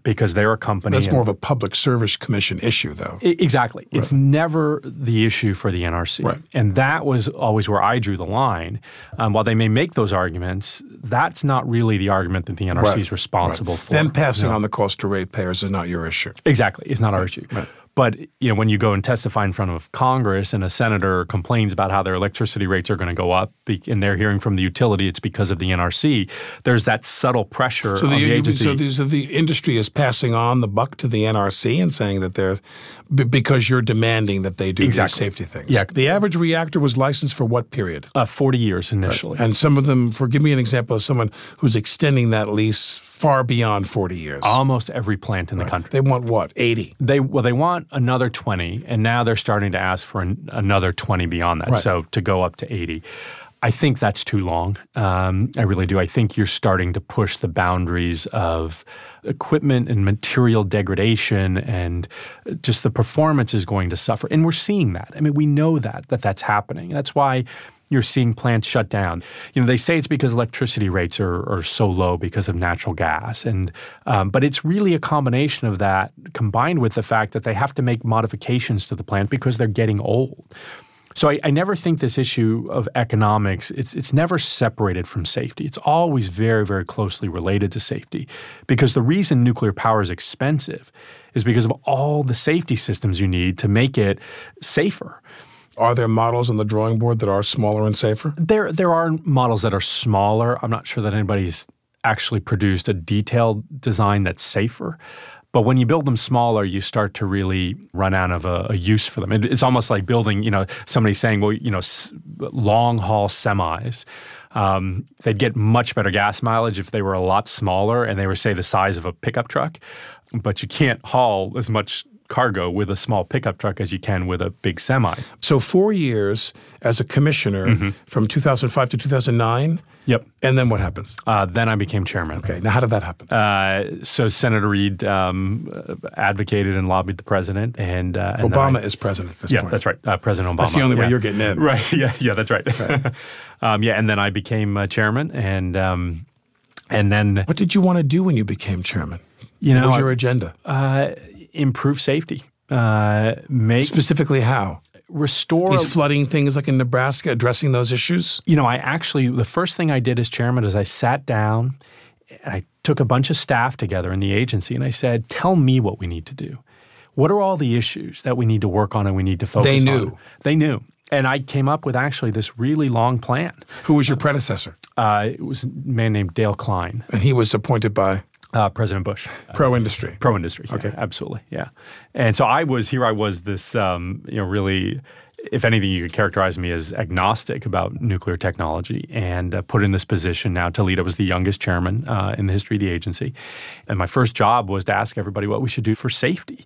because they're a company. That's and, more of a public service commission issue, though. I- exactly. Right. It's never the issue for the N R C. Right. And that was always where I drew the line. Um, while they may make those arguments, that's not really the argument that the N R C Right. is responsible Right. for. Them passing No. on the cost to ratepayers is not your issue. Exactly. It's not our issue. Right. But you know, when you go and testify in front of Congress and a senator complains about how their electricity rates are going to go up be- and they're hearing from the utility it's because of the N R C, there's that subtle pressure So on the, the agency. so, the, so the industry is passing on the buck to the N R C and saying that there's b- because you're demanding that they do Exactly. these safety things. Yeah. The average reactor was licensed for what period? uh, forty years initially. And some of them, for give me an example of someone who's extending that lease far beyond forty years. Almost every plant in the country. They want what? eighty. They well, they want another twenty, and now they're starting to ask for an, another twenty beyond that. Right. So to go up to eighty, I think that's too long. Um, I really do. I think you're starting to push the boundaries of equipment and material degradation, and just the performance is going to suffer. And we're seeing that. I mean, we know that that that's happening. That's why you're seeing plants shut down. You know, they say it's because electricity rates are, are so low because of natural gas, and um, but it's really a combination of that combined with the fact that they have to make modifications to the plant because they're getting old. So I, I never think this issue of economics, it's it's never separated from safety. It's always very, very closely related to safety, because the reason nuclear power is expensive is because of all the safety systems you need to make it safer. Are there models on the drawing board that are smaller and safer? There there are models that are smaller. I'm not sure that anybody's actually produced a detailed design that's safer. But when you build them smaller, you start to really run out of a, a use for them. It, it's almost like building, you know, somebody saying, well, you know, s- long-haul semis. Um, they'd get much better gas mileage if they were a lot smaller and they were, say, the size of a pickup truck. But you can't haul as much cargo with a small pickup truck as you can with a big semi. So four years as a commissioner Mm-hmm. from two thousand five to two thousand nine. Yep. And then what happens? Uh, then I became chairman. Okay. Now, how did that happen? Uh, so Senator Reid um, advocated and lobbied the president, and, uh, and Obama I, is president at this yeah, point. that's right, uh, President Obama. That's the only way yeah. you're getting in. Right? Yeah, yeah, that's right. right. um, yeah, and then I became uh, chairman, and um, and then What did you want to do when you became chairman? you know What was your I- agenda? uh, improve safety, uh, make Specifically, how? restore. These flooding things like in Nebraska, addressing those issues? You know, I actually, the first thing I did as chairman is I sat down and I took a bunch of staff together in the agency and I said, tell me what we need to do. What are all the issues that we need to work on and we need to focus They on? knew. They knew. And I came up with actually this really long plan. Who was your predecessor? Uh, it was a man named Dale Klein, And he was appointed by uh, President Bush. pro-industry. Pro-industry. Yeah, Okay. absolutely. Yeah. And so I was, here I was this, um, you know, really, if anything, you could characterize me as agnostic about nuclear technology, and uh, put in this position now to lead. I was the youngest chairman uh, in the history of the agency. And my first job was to ask everybody what we should do for safety.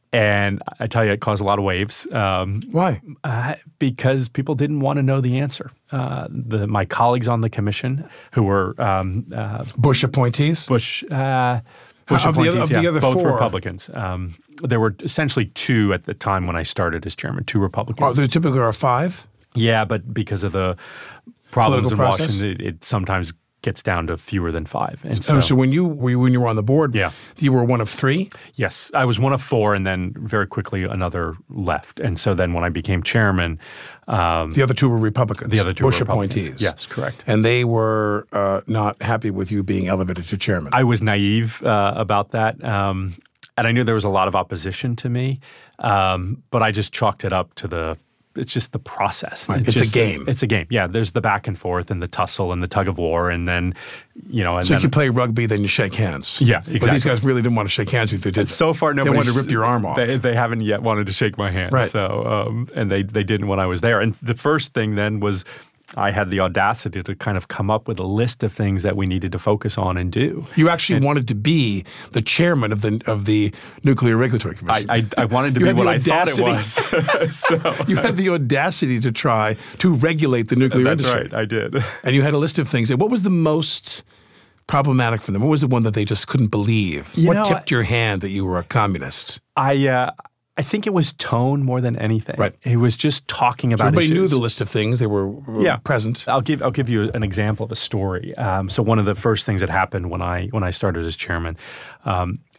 And I tell you, it caused a lot of waves. Um, Why? uh, because people didn't want to know the answer. Uh, the, my colleagues on the commission, who were um, uh, Bush appointees? Bush, uh, Bush Of the other- appointees, of the yeah, other both four. Republicans. Um, there were essentially two at the time when I started as chairman, two Oh, Republicans. there typically are five? yeah, but because of the problems Political in process? Washington, it, it sometimes gets down to fewer than five. And So, so when you when you were on the board, Yeah. you were one of three? yes, I was one of four, and then very quickly another left. And so then when I became chairman, um, The other two were Republicans. the other two Bush were Republicans. appointees. Yes, correct. And they were uh, not happy with you being elevated to chairman. I was naive uh, about that, um, and I knew there was a lot of opposition to me, um, but I just chalked it up to the. It's just the process. Right. It's a just- game. It's a game. Yeah, there's the back and forth and the tussle and the tug of war, and then, you know, and so then if you play rugby, then you shake hands. Yeah, But these exactly. guys really didn't want to shake hands with you, did they? so far They nobody wanted to rip your arm off. They, they haven't yet wanted to shake my hand. Right. So, um, and they they didn't when I was there. And the first thing then was I had the audacity to kind of come up with a list of things that we needed to focus on and do. You actually wanted to be the chairman of the of the Nuclear Regulatory I, Commission. I, I wanted to You be had the what I thought it audacity. was. so, you had the audacity to try to regulate the nuclear that's industry. right, I did. And you had a list of things. What was the most problematic for them? What was the one that they just couldn't believe? You what know, tipped your hand that you were a communist? I uh, I think it was tone more than anything. Right. It was just talking about Everybody issues. knew the list of things. They were, were Yeah. present. I'll give I'll give you an example of a story. Um, so one of the first things that happened when I when I started as chairman, um,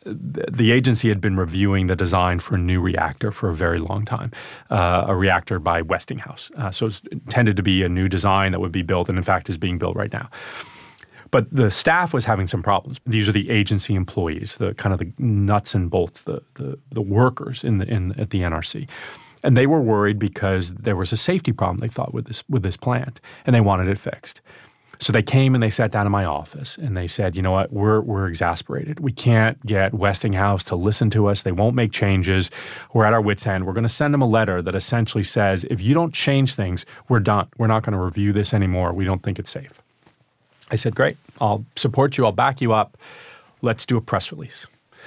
the agency had been reviewing the design for a new reactor for a very long time, uh, a reactor by Westinghouse. Uh, so it's intended to be a new design that would be built, and in fact is being built right now. But the staff was having some problems. These are the agency employees, the kind of the nuts and bolts, the the, the workers in the in at the N R C. And they were worried because there was a safety problem, they thought, with this with this plant, and they wanted it fixed. So they came and they sat down in my office and they said, you know what, we're we're exasperated. We can't get Westinghouse to listen to us. They won't make changes. We're at our wits' end. We're going to send them a letter that essentially says, if you don't change things, we're done. We're not going to review this anymore. We don't think it's safe. I said, great, I'll support you. I'll back you up. Let's do a press release.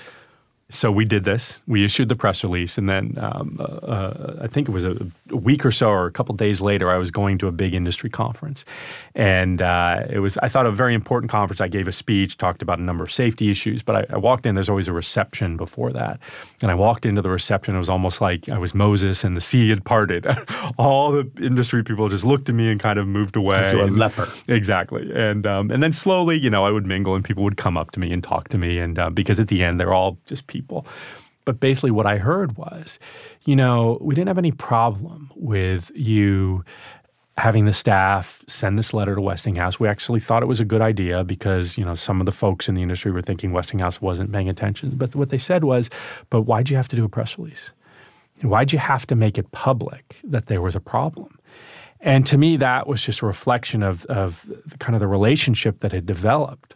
So we did this. We issued the press release, and then um, uh, uh, I think it was a, a week or so or a couple days later, I was going to a big industry conference. And uh, it was, I thought, a very important conference. I gave a speech, talked about a number of safety issues, but I, I walked in. There's always a reception before that. And I walked into the reception. It was almost like I was Moses and the sea had parted. All the industry people just looked at me and kind of moved away. Like you're a leper. Exactly. And um, and then slowly, you know, I would mingle and people would come up to me and talk to me. And uh, because at the end, they're all just people. People. But basically what I heard was, you know, we didn't have any problem with you having the staff send this letter to Westinghouse. We actually thought it was a good idea because, you know, some of the folks in the industry were thinking Westinghouse wasn't paying attention. But what they said was, but why'd you have to do a press release? Why'd you have to make it public that there was a problem? And to me, that was just a reflection of, of kind of the relationship that had developed,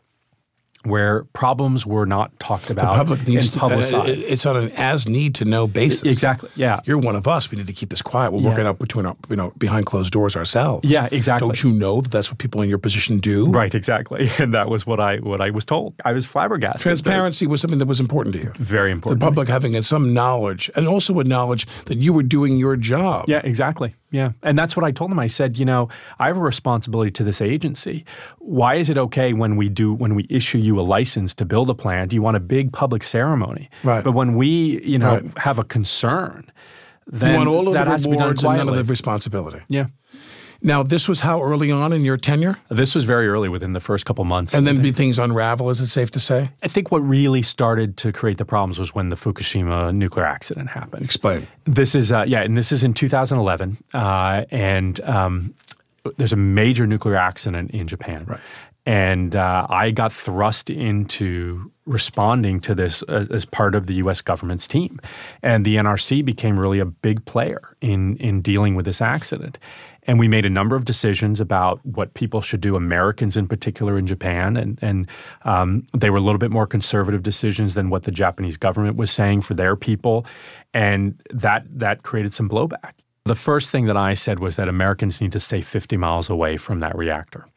where problems were not talked about the public needs and publicized. To, uh, it's on an as-need-to-know basis. Exactly, yeah. You're one of us. We need to keep this quiet. We're yeah. working out between our, you know, behind closed doors ourselves. Yeah, exactly. Don't you know that that's what people in your position do? Right, exactly. And that was what I what I was told. I was flabbergasted. Transparency was something that was important to you. Very important. The public having some knowledge, and also a knowledge that you were doing your job. Yeah, exactly. Yeah. And that's what I told them. I said, you know, I have a responsibility to this agency. Why is it okay when we do when we issue you a license to build a plant, you want a big public ceremony. Right. But when we, you know, right. have a concern, then you want all of that the has to be done rewards and quietly. none of the responsibility. Yeah. Now, this was how early on in your tenure? This was very early, within the first couple months. And then did things unravel, is it safe to say? I think what really started to create the problems was when the Fukushima nuclear accident happened. Explain. This is, uh, yeah, and this is in two thousand eleven. Uh, and um, there's a major nuclear accident in Japan. Right. And uh, I got thrust into responding to this uh, as part of the U S government's team. And the N R C became really a big player in in dealing with this accident. And we made a number of decisions about what people should do, Americans in particular in Japan. And, and um, they were a little bit more conservative decisions than what the Japanese government was saying for their people. And that that created some blowback. The first thing that I said was that Americans need to stay fifty miles away from that reactor.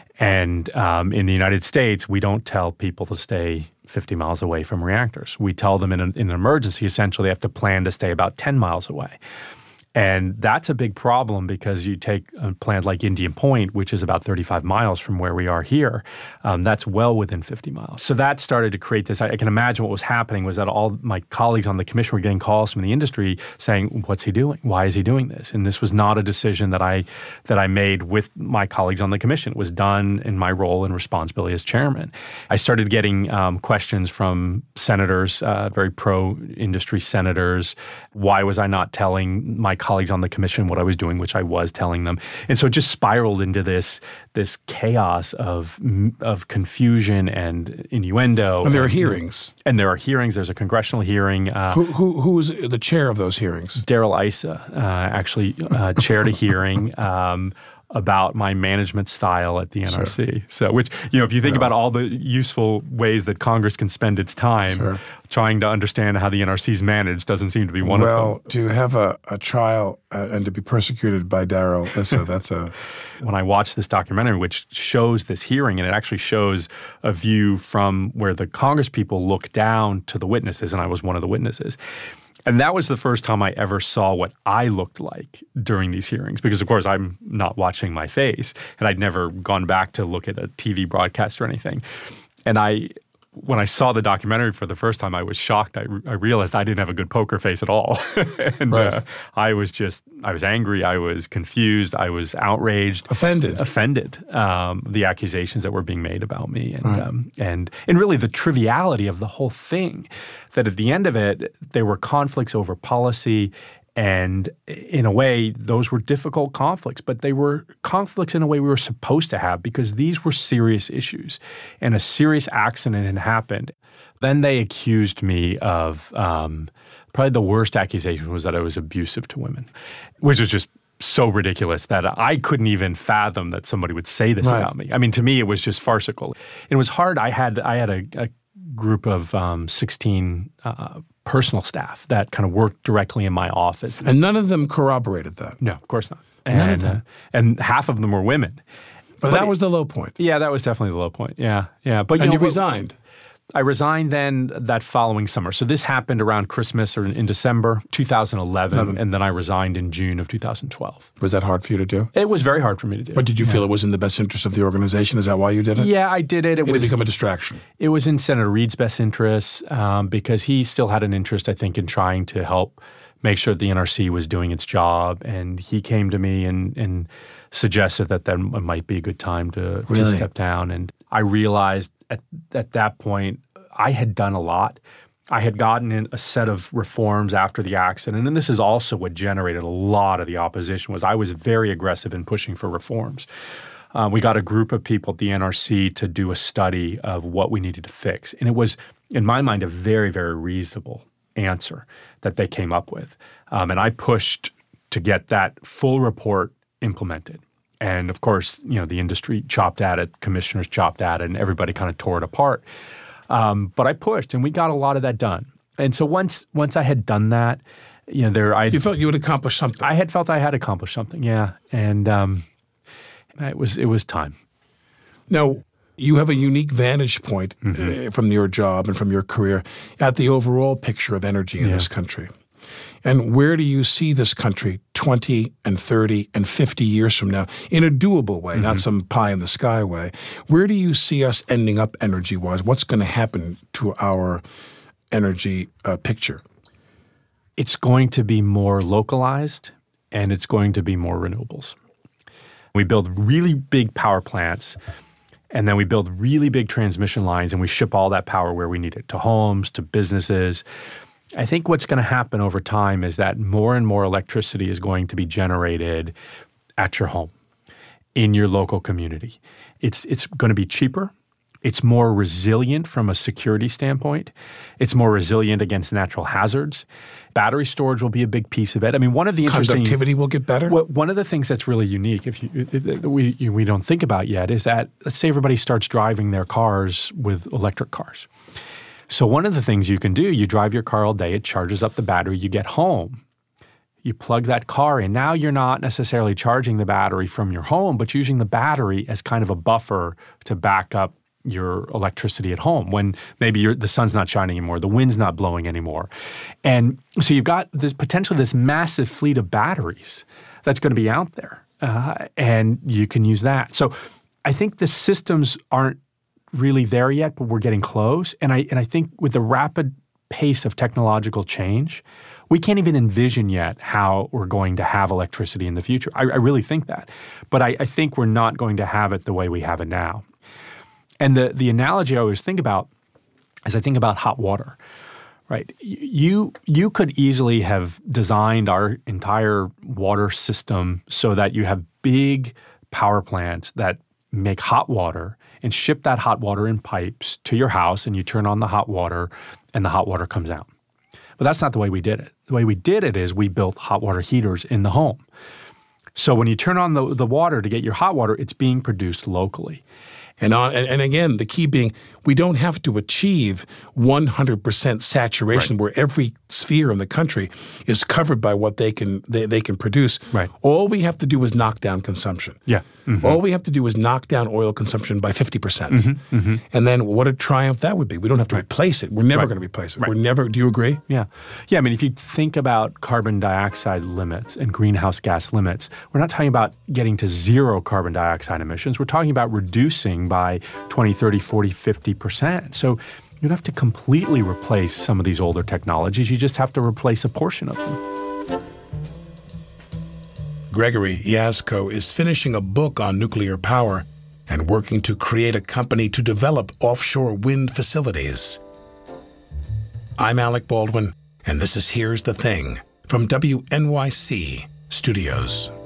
And um, in the United States, we don't tell people to stay fifty miles away from reactors. We tell them in an, in an emergency, essentially, they have to plan to stay about ten miles away. And that's a big problem because you take a plant like Indian Point, which is about thirty-five miles from where we are here, um, that's well within fifty miles. So that started to create this. I, I can imagine what was happening was that all my colleagues on the commission were getting calls from the industry saying, what's he doing? Why is he doing this? And this was not a decision that I that I made with my colleagues on the commission. It was done in my role and responsibility as chairman. I started getting um, questions from senators, uh, very pro-industry senators. Why was I not telling my colleagues on the commission what I was doing, which I was telling them. And so it just spiraled into this this chaos of of confusion and innuendo. And there are hearings. And there are hearings. There's a congressional hearing. Uh, who, who who was the chair of those hearings? Darrell Issa uh, actually uh, chaired a hearing um, about my management style at the N R C. Sure. So, which, you know, if you think no. about all the useful ways that Congress can spend its time sure. trying to understand how the N R C is managed doesn't seem to be one well, of them. Well, to have a, a trial uh, and to be persecuted by Darrell Issa, that's a... When I watched this documentary, which shows this hearing, and it actually shows a view from where the Congress people look down to the witnesses, and I was one of the witnesses. And that was the first time I ever saw what I looked like during these hearings because, of course, I'm not watching my face, and I'd never gone back to look at a T V broadcast or anything. And I when I saw the documentary for the first time, I was shocked. I, I realized I didn't have a good poker face at all. and right. uh, I was just, I was angry. I was confused. I was outraged. Offended. Offended. Um, the accusations that were being made about me. And, right. um, and, and really the triviality of the whole thing, that at the end of it, there were conflicts over policy. And in a way, those were difficult conflicts, but they were conflicts in a way we were supposed to have because these were serious issues and a serious accident had happened. Then they accused me of um, probably the worst accusation was that I was abusive to women, which was just so ridiculous that I couldn't even fathom that somebody would say this right. about me. I mean, to me, it was just farcical. It was hard. I had I had a, a group of um, sixteen uh, personal staff that kind of worked directly in my office. And none of them corroborated that? No, of course not. None and, of them? Uh, and half of them were women. But, but that it, was the low point. Yeah, that was definitely the low point. Yeah, yeah. But you and know, you resigned? I resigned then that following summer. So this happened around Christmas or in December two thousand eleven, eleven. And then I resigned in June of two thousand twelve. Was that hard for you to do? It was very hard for me to do. But did you yeah. feel it was in the best interest of the organization? Is that why you did it? Yeah, I did it. It, it was had become a distraction. It was in Senator Reid's best interests um, because he still had an interest, I think, in trying to help make sure that the N R C was doing its job. And he came to me and, and suggested that that might be a good time to, really? to step down. And I realized at, at that point, I had done a lot. I had gotten in a set of reforms after the accident, and this is also what generated a lot of the opposition was I was very aggressive in pushing for reforms. Uh, we got a group of people at the N R C to do a study of what we needed to fix, and it was, in my mind, a very, very reasonable answer that they came up with. Um, and I pushed to get that full report implemented. And of course, you know, the industry chopped at it, commissioners chopped at it, and everybody kind of tore it apart. Um, but I pushed, and we got a lot of that done. And so once once I had done that, you know, there I you felt you had accomplished something. I had felt I had accomplished something, yeah, and um, it was it was time. Now, you have a unique vantage point mm-hmm. uh, from your job and from your career at the overall picture of energy in yeah. this country. And where do you see this country twenty and thirty and fifty years from now in a doable way, mm-hmm. not some pie in the sky way? Where do you see us ending up energy-wise? What's going to happen to our energy uh, picture? It's going to be more localized, and it's going to be more renewables. We build really big power plants, and then we build really big transmission lines, and we ship all that power where we need it, to homes, to businesses. I think what's going to happen over time is that more and more electricity is going to be generated at your home, in your local community. It's it's going to be cheaper. It's more resilient from a security standpoint. It's more resilient against natural hazards. Battery storage will be a big piece of it. I mean, one of the interesting— Conductivity will get better? Well, one of the things that's really unique, if, you, if we you, we don't think about yet, is that let's say everybody starts driving their cars with electric cars. So one of the things you can do, you drive your car all day, it charges up the battery, you get home, you plug that car in. Now you're not necessarily charging the battery from your home, but using the battery as kind of a buffer to back up your electricity at home when maybe you're, the sun's not shining anymore, the wind's not blowing anymore. And so you've got this potentially this massive fleet of batteries that's going to be out there, uh, and you can use that. So I think the systems aren't really there yet, but we're getting close. And I and I think with the rapid pace of technological change, we can't even envision yet how we're going to have electricity in the future. I, I really think that. But I, I think we're not going to have it the way we have it now. And the, the analogy I always think about is I think about hot water, right? You, you could easily have designed our entire water system so that you have big power plants that make hot water and ship that hot water in pipes to your house, and you turn on the hot water and the hot water comes out. But that's not the way we did it. The way we did it is we built hot water heaters in the home. So when you turn on the, the water to get your hot water, it's being produced locally. And, on, and and again, the key being we don't have to achieve one hundred percent saturation right. where every sphere in the country is covered by what they can they, they can produce. Right. All we have to do is knock down consumption. Yeah. Mm-hmm. All we have to do is knock down oil consumption by fifty percent. Mm-hmm. Mm-hmm. And then what a triumph that would be. We don't have to right. replace it. We're never right. going to replace it. Right. We're never – do you agree? Yeah. Yeah, I mean, if you think about carbon dioxide limits and greenhouse gas limits, we're not talking about getting to zero carbon dioxide emissions. We're talking about reducing by twenty, thirty, forty, fifty percent. So you don't have to completely replace some of these older technologies. You just have to replace a portion of them. Gregory Jaczko is finishing a book on nuclear power and working to create a company to develop offshore wind facilities. I'm Alec Baldwin, and this is Here's the Thing from W N Y C Studios.